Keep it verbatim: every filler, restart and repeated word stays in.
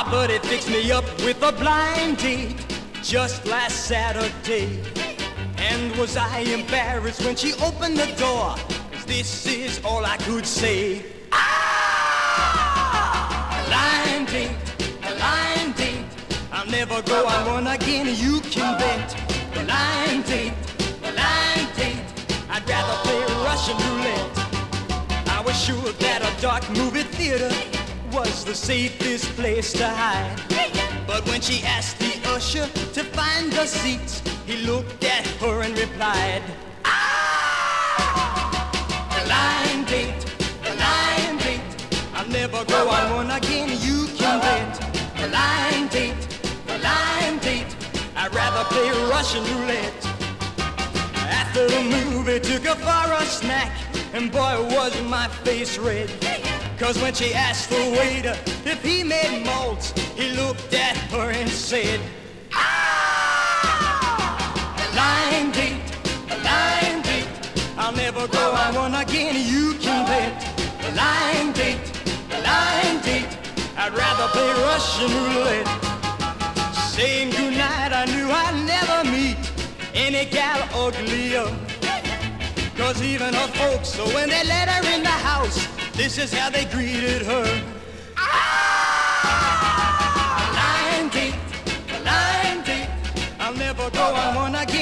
buddy fixed me up with a blind date just last Saturday. And was I embarrassed when she opened the door? 'Cause this is all I could say. Ah! A blind date, a blind date. I'll never go on one again, you can bet. Blind date, blind date. I'd rather play Russian roulette. I was sure that a dark movie theater was the safest place to hide. But when she asked the usher to find the seats, he looked at her and replied, ah! Blind date, blind date. I'll never go on one again, you can bet. Blind date, blind date. I'd rather play Russian roulette. After the movie, took her for a snack, and boy, was my face red. 'Cause when she asked the waiter if he made malts, he looked at her and said, ah! Blind date, blind date. I'll never go on one again, you can bet. Blind date, blind date. I'd rather play Russian roulette. Saying goodnight, I knew I'd never meet any gal uglier. 'Cause even her folks, so when they let her in the house, this is how they greeted her. Ah! Blind date, blind date. I'll never go on one again.